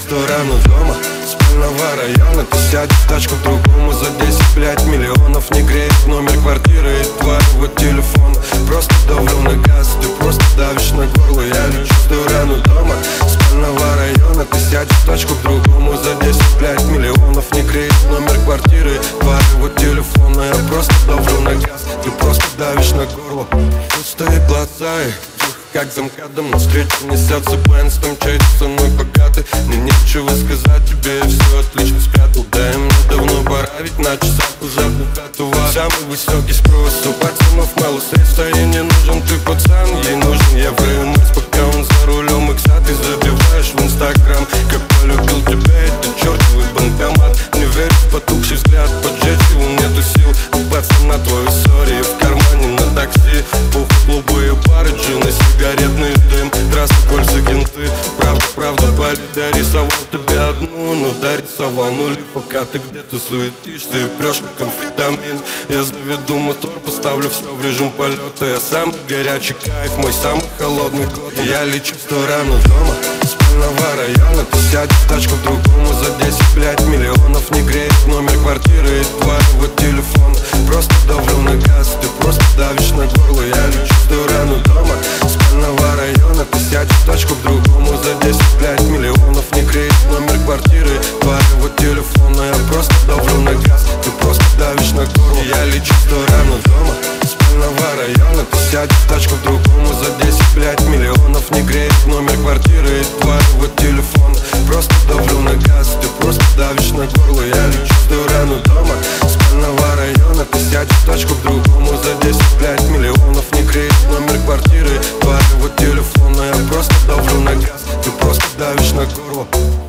сторону дома спального района. Ты сядешь в тачку к другому за 10 миллионов. Не греет номер квартиры и твоего телефона. Просто давлю на газ, ты просто давишь на горло. Я лечу в сторону дома спального района. Ты сядешь в тачку к другому за 10 миллионов. Не греет номер квартиры и твоего телефона. Я просто давлю на газ, ты просто давишь на горло. Пустые глаза и как замкадом навстречу несется Бенц, там чей-то со мной богатый. Мне нечего сказать тебе, я все отлично спрятал. Да и мне давно пора, ведь на часах уже полпятого. Самый высокий спрос, у пацанов мало средств, а ей не нужен ты, пацан. Ей нужен евро и мыть, пока он за рулем. Икса ты забиваешь в инстаграм, как полюбил тебя этот чертовый банкомат. Не веришь в потухший взгляд, поджечь его нету сил. У пацана твою сори в кармане на такси. Пух, голубые пары, джины, сигаретный дым, трасса, кольца, генты. Правда, болит, я рисовал тебя одну, но дорисовал нули. Пока ты где-то суетишься и прешь как амфетамин. Я заведу мотор, поставлю все в режим полета. Я самый горячий кайф, мой самый холодный год. Я лечу в сторону дома спального района. Ты сядешь в тачку к другому за 10 миллионов. Не греет номер квартиры и твоего телефона. Просто давлю на газ, ты просто давишь на горло. Я лечу в сторону дома спального района. Ты сядешь в тачку к другому за 10 миллионов. Не греет номер квартиры и твоего телефона. Я просто давлю на газ, ты просто давишь на горло. Я лечу в сторону дома спального района. Ты сядешь в тачку к другому за 10 миллионов. Не греет номер квартиры и твоего телефона. Просто давлю на газ, ты просто давишь на горло. Я лечу в сторону дома спального района. Ты сядешь в тачку к другому за 10 миллионов. Не греет номер квартиры и твоего телефона. Я просто давлю на газ, ты просто давишь на горло.